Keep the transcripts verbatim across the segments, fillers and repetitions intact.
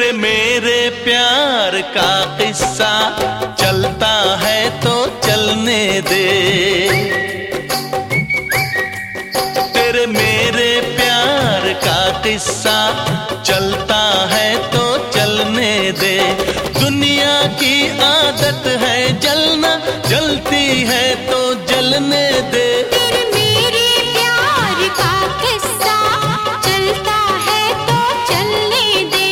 तेरे मेरे प्यार का किस्सा चलता है तो चलने दे। तेरे मेरे प्यार का किस्सा चलता है तो चलने दे। दुनिया की आदत है जलना, जलती है तो जलने दे। तेरे मेरे प्यार का किस्सा चलता है तो चलने दे।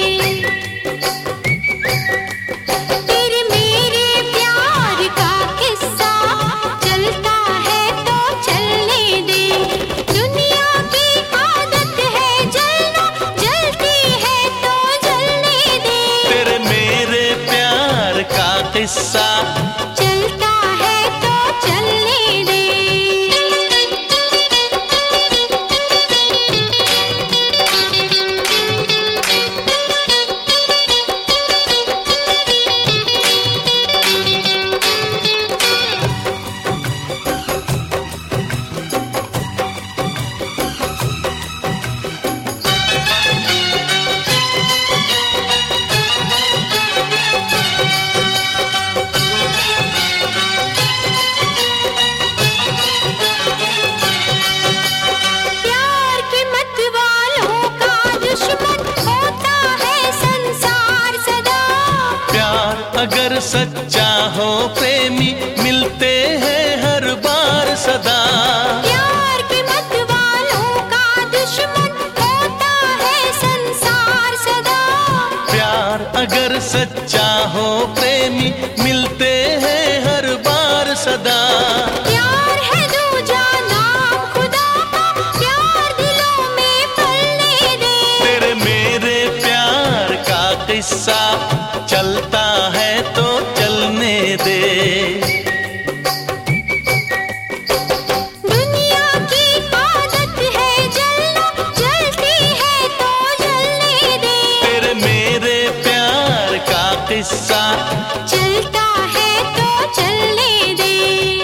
तेरे मेरे प्यार का किस्सा चलता है तो चलने दे। दुनिया की आदत है जलना, जलती है तो जलने दे। तेरे मेरे प्यार का किस्सा चलता है तो चलने दे। अगर सच्चा हो प्रेमी मिलते हैं हर बार सदा। प्यार के मत वालों का दुश्मन होता है संसार सदा। प्यार अगर सच्चा हो प्रेमी मिलते हैं हर बार सदा। प्यार है दूजा नाम खुदा का, प्यार दिलों में पलने दे। तेरे मेरे प्यार का किस्सा चलता है तो चलने दे। दुनिया की आदत है जलना, जलती है तो जलने दे। तेरे मेरे प्यार का किस्सा चलता है तो चलने दे।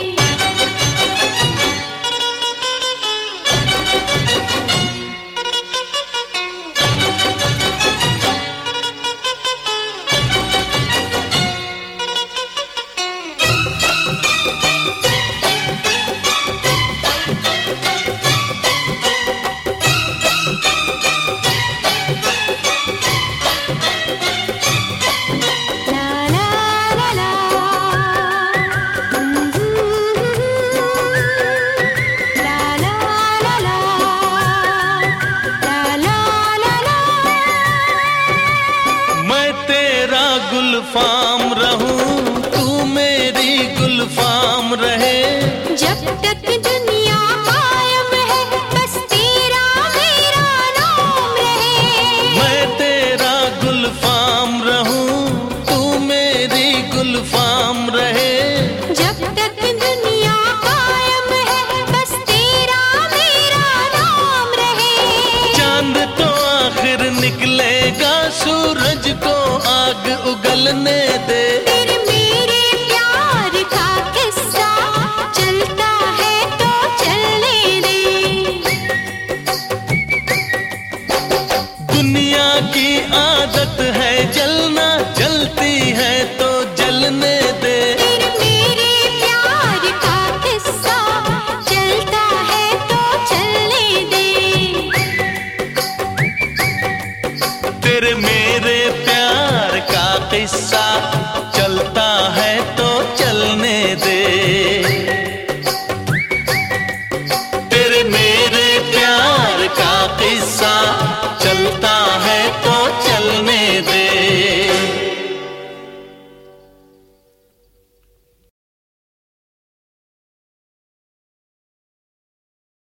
गुलफाम रहूं तू मेरी गुलफाम रहे। जब तक दुनिया कायम है बस तेरा मेरा नाम रहे। मैं तेरा गुलफाम रहूं तू मेरी गुलफाम रहे। जब तक दुनिया कायम है बस तेरा मेरा नाम रहे। चांद तो आखिर निकलेगा सूरज को आग उगलने दे। तेरे मेरे प्यार का किस्सा चलता है तो चलने दे। दुनिया की आदत है जलना, जलती है तो जलने दे। तेरे मेरे प्यार का किस्सा चलता है तो चलने दे। तेरे मेरे प्यार का किस्सा चलता है